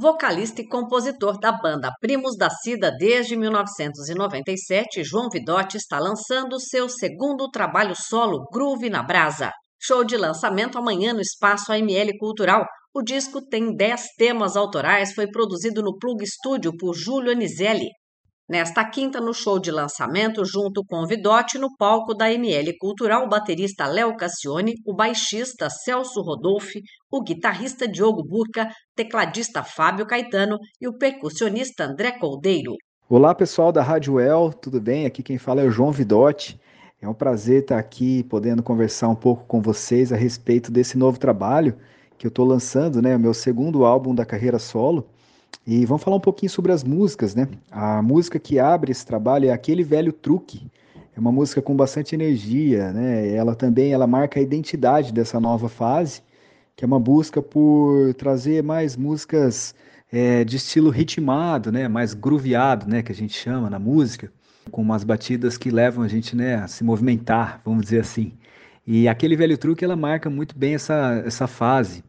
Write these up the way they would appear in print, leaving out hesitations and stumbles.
Vocalista e compositor da banda Primos da Cida desde 1997, João Vidotti está lançando seu segundo trabalho solo, Groove na Brasa. Show de lançamento amanhã no Espaço AML Cultural. O disco tem 10 temas autorais, foi produzido no Plug Studio por Júlio Anizelli. Nesta quinta, no show de lançamento, junto com Vidotti, no palco da AML Cultural, o baterista Léo Cassione, o baixista Celso Rodolfi, o guitarrista Diogo Burca, tecladista Fábio Caetano e o percussionista André Coldeiro. Olá pessoal da Rádio El, tudo bem? Aqui quem fala é o João Vidotti. É um prazer estar aqui podendo conversar um pouco com vocês a respeito desse novo trabalho que eu estou lançando, né? O meu segundo álbum da carreira solo. E vamos falar um pouquinho sobre as músicas, né? A música que abre esse trabalho é Aquele Velho Truque. É uma música com bastante energia, né? Ela marca a identidade dessa nova fase, que é uma busca por trazer mais músicas de estilo ritmado, né? Mais grooveado, né? Que a gente chama na música, com umas batidas que levam a gente, né, a se movimentar, vamos dizer assim. E Aquele Velho Truque, ela marca muito bem essa fase.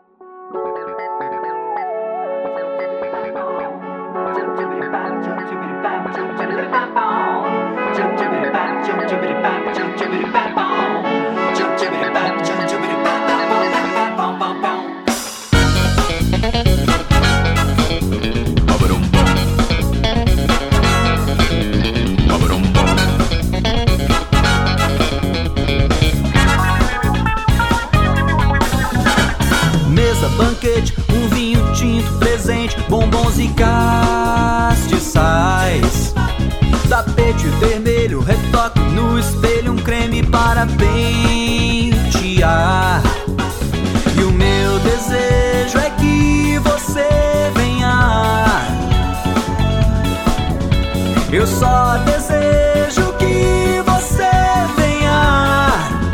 Banquete, um vinho tinto presente, bombons e castiçais, tapete vermelho, retoque no espelho, um creme para pentear. E o meu desejo é que você venha. Eu só desejo que você venha.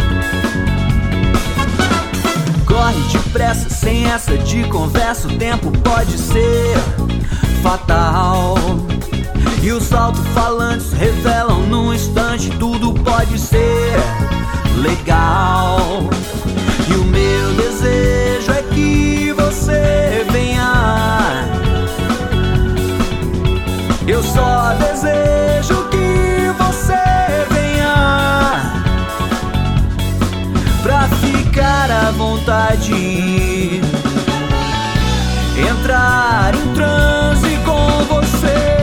Corre depressa, sem essa de conversa, o tempo pode ser fatal. E os alto-falantes revelam num instante, tudo pode ser legal. E o meu desejo é que você venha. Eu só desejo que você venha, pra ficar à vontade, entrar em transe com você,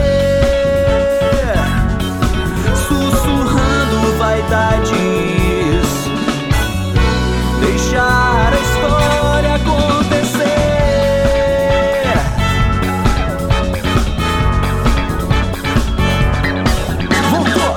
sussurrando vaidades, deixar a história acontecer. Voltou!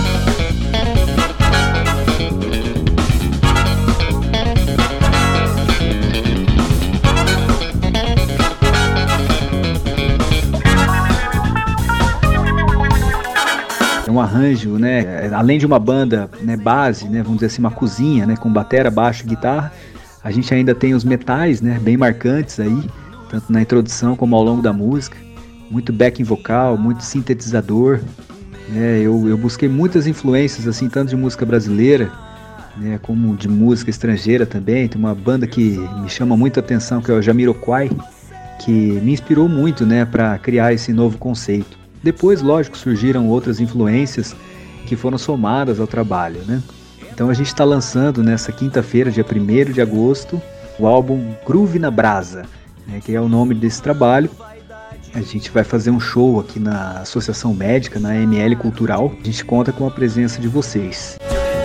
Um arranjo, né, além de uma banda, né, base, né, vamos dizer assim, uma cozinha, né, com batera, baixo, guitarra, a gente ainda tem os metais, né, bem marcantes aí, tanto na introdução como ao longo da música, muito backing vocal, muito sintetizador, né, eu busquei muitas influências, assim, tanto de música brasileira, né, como de música estrangeira também. Tem uma banda que me chama muito a atenção, que é o Jamiroquai, que me inspirou muito, né, para criar esse novo conceito. Depois, lógico, surgiram outras influências que foram somadas ao trabalho, né? Então a gente está lançando nessa quinta-feira, dia 1º de agosto, o álbum Groove na Brasa, né, que é o nome desse trabalho. A gente vai fazer um show aqui na Associação Médica, na AML Cultural. A gente conta com a presença de vocês.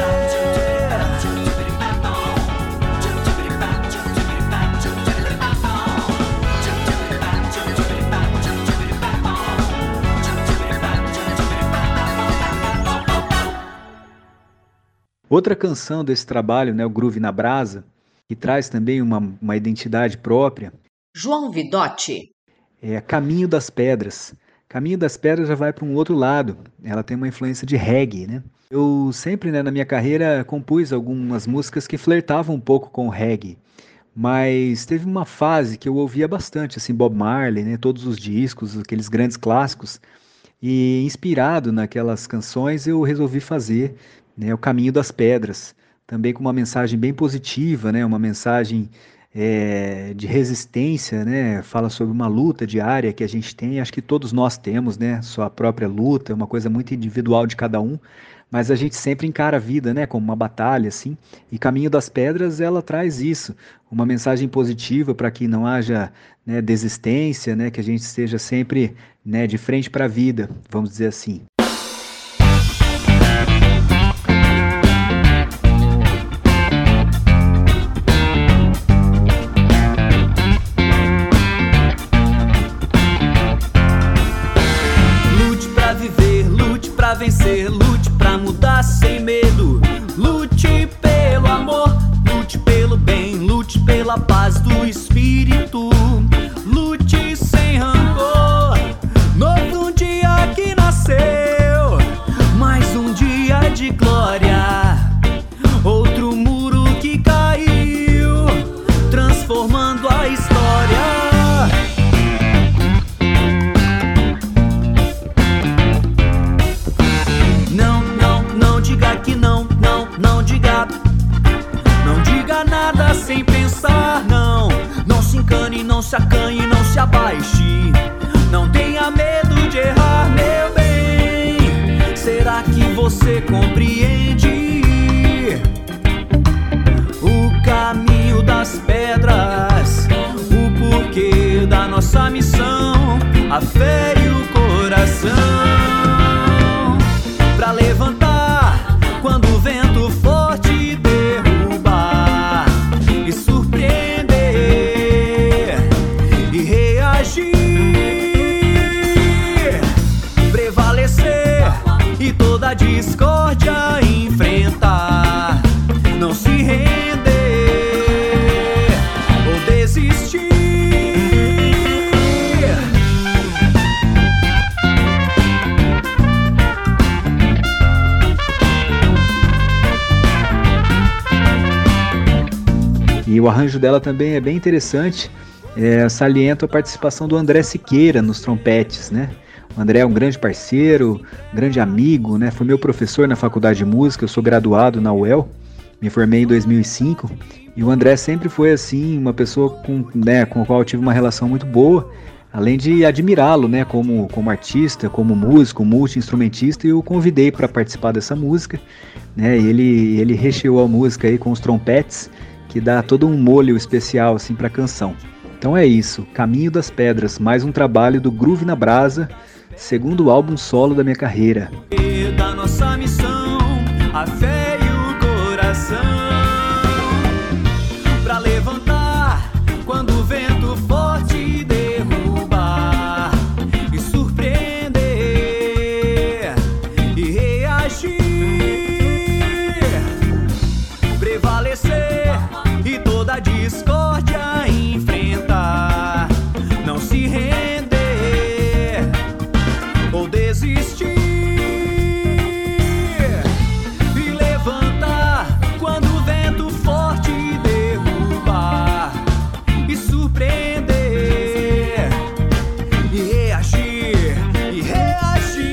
Outra canção desse trabalho, né, o Groove na Brasa, que traz também uma identidade própria. João Vidotti. É Caminho das Pedras. Caminho das Pedras já vai para um outro lado. Ela tem uma influência de reggae, né? Eu sempre, né, na minha carreira, compus algumas músicas que flertavam um pouco com o reggae. Mas teve uma fase que eu ouvia bastante, assim, Bob Marley, né, todos os discos, aqueles grandes clássicos. E inspirado naquelas canções, eu resolvi fazer, né, O Caminho das Pedras, também com uma mensagem bem positiva, né, uma mensagem de resistência, né? Fala sobre uma luta diária que a gente tem, acho que todos nós temos, né? Sua própria luta, é uma coisa muito individual de cada um, mas a gente sempre encara a vida, né? Como uma batalha, assim, e Caminho das Pedras, ela traz isso, uma mensagem positiva para que não haja, né, desistência, né? Que a gente esteja sempre, né, de frente para a vida, vamos dizer assim. Pra vencer, lute pra mudar sem medo. Lute pelo amor, lute pelo bem, lute pela paz do espírito. Lute sem rancor. Novo dia que nasceu, mais um dia de glória. Outro muro que caiu, transformando a história. Sem pensar, não se encane, não se acanhe, não se abaixe. Não tenha medo de errar, meu bem. Será que você compreende o caminho das pedras, o porquê da nossa missão, a fé e o coração? Pra levantar quando o vento forte derrubar, e surpreender e reagir, prevalecer e toda discórdia enfrentar, não se render ou desistir. E o arranjo dela também é bem interessante, saliento a participação do André Siqueira nos trompetes, né? O André é um grande parceiro, um grande amigo, né? Foi meu professor na faculdade de música, eu sou graduado na UEL, me formei em 2005, e o André sempre foi, assim, uma pessoa com a qual eu tive uma relação muito boa, além de admirá-lo, né, como artista, como músico, multi-instrumentista, e eu o convidei para participar dessa música, né? E ele recheou a música aí com os trompetes, que dá todo um molho especial assim para a canção. Então é isso, Caminho das Pedras, mais um trabalho do Groove na Brasa, segundo álbum solo da minha carreira. Da nossa missão, a fé e o coração, pra levantar quando o vento forte derrubar, e surpreender e reagir, prevalecer e toda discórdia enfrentar, não se render ou desistir, e levantar quando o vento forte derrubar, e surpreender e reagir, e reagir.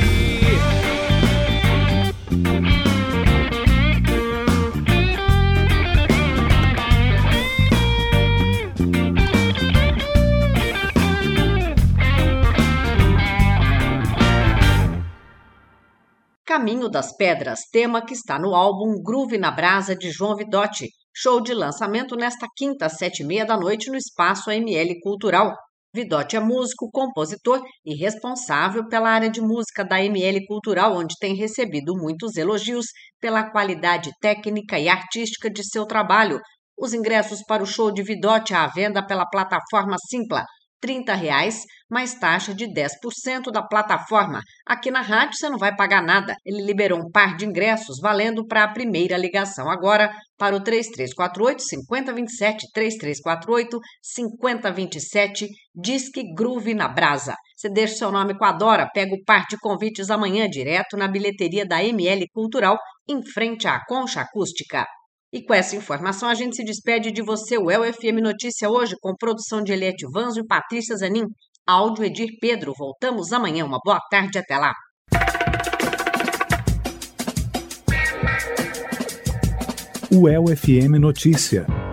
Caminho das Pedras, tema que está no álbum Groove na Brasa de João Vidotti. Show de lançamento nesta quinta, às 7h30 da noite, no Espaço AML Cultural. Vidotti é músico, compositor e responsável pela área de música da AML Cultural, onde tem recebido muitos elogios pela qualidade técnica e artística de seu trabalho. Os ingressos para o show de Vidotti à venda pela plataforma Simpla, R$30, mais taxa de 10% da plataforma. Aqui na rádio você não vai pagar nada. Ele liberou um par de ingressos valendo para a primeira ligação. Agora, para o 3348-5027, 3348-5027, Disque Groove na Brasa. Você deixa o seu nome com a Dora, pega o par de convites amanhã direto na bilheteria da ML Cultural, em frente à Concha Acústica. E com essa informação a gente se despede de você, o UEL-FM Notícia hoje, com produção de Eliette Vanzo e Patrícia Zanin. Áudio Edir Pedro. Voltamos amanhã. Uma boa tarde. Até lá. UEL-FM Notícia.